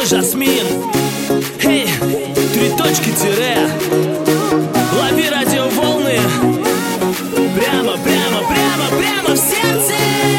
Жасмин. Эй, три точки тире. Лови радиоволны. Прямо, прямо, прямо, прямо в сердце.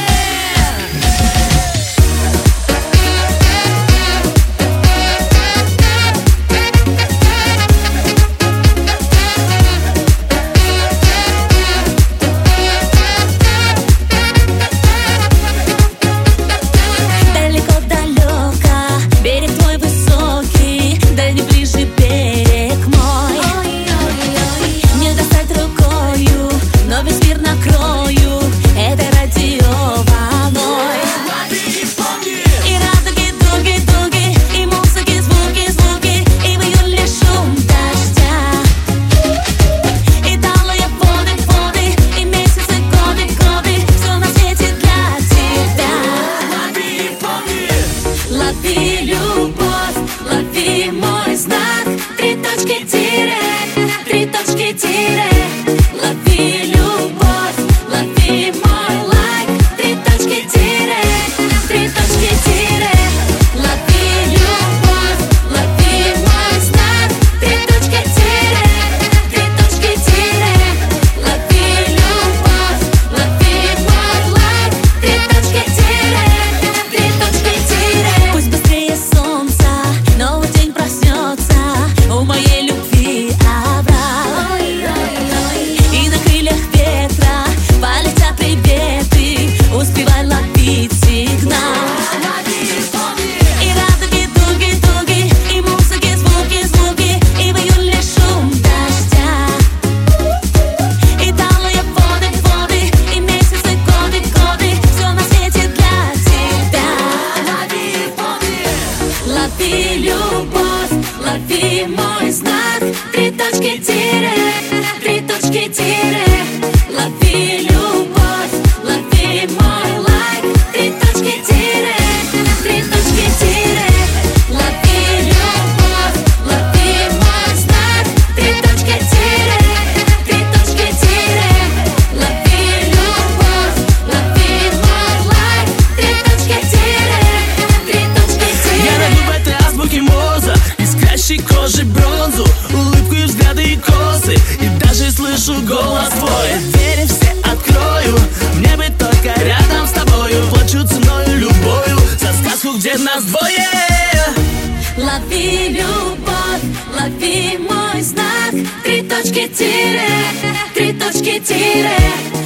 Лови любовь, лови мой знак. Три точки тире, три точки тире. Лови любовь, лови мой лайк. Три точки тире, три точки тире. Лови любовь, лови мой знак. Три точки тире, три точки тире. Лови любовь, лови мой лайк. Три точки тире, три точки тире. Пусть быстрее солнца, новый день проснется. У моей любви обрат. И на крыльях ветра полетят приветы. Успевай ловить сигнал. И радуги, дуги, дуги, и музыки, звуки, звуки. И в июле шум дождя. И талые воды, воды, и месяцы, годы, годы. Все на свете для тебя. Лови любовь, лови мой знак. Три точки тире, три точки тире. Лови любовь, лови мой лайк. Три точки тире, три точки тире. Лови любовь, лови мой знак. Три точки тире, три точки тире. Лови любовь, лови мой лайк. Три точки тире, три точки тире. Я найду в этой азбуке мозг, искрящей кожи бронзу, улыбку и взгляды и косы, и даже слышу голос твой. Двери все открою, мне быть только рядом с тобою. Плачу ценою любовью за сказку, где нас двое. Лови любовь, лови мой знак. Три точки тире, три точки тире.